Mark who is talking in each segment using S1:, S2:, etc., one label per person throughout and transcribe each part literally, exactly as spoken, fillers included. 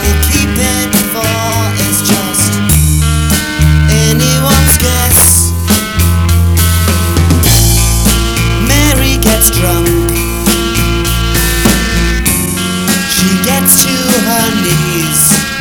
S1: will keep it for is just anyone's guess. Mary gets drunk, she gets to her knees,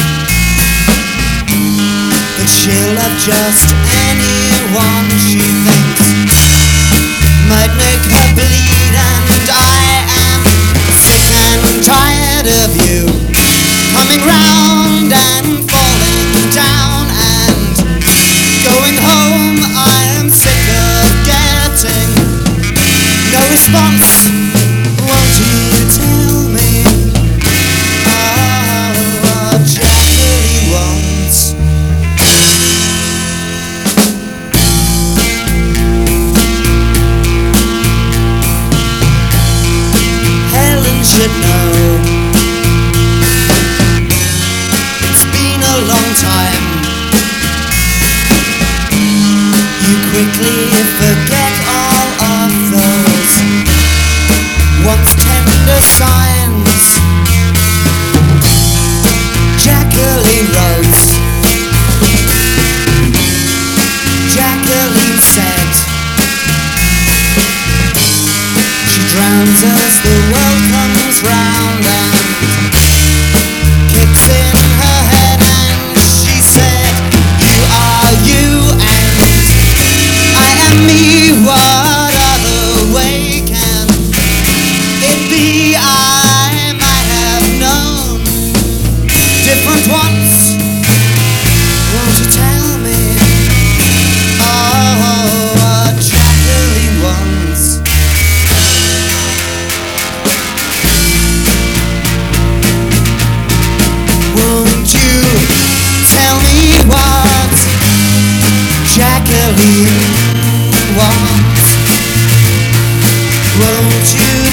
S1: but she'll love just anyone she thinks might make her bleed. And I am sick and tired of you coming round and falling down and going home. I am sick of getting no response. Won't you tell me oh, what Jacqueline wants? Helen should know. It's been a long time. You quickly forget all of those once tender signs. Jacqueline wrote, Jacqueline said, she drowns as the world comes round and kicks in her head. And she said, you are you and I am me. What other way can it be? I might have known different once. Won't you tell me oh, what Jacqueline wants? Won't you tell me what Jacqueline wants? Won't you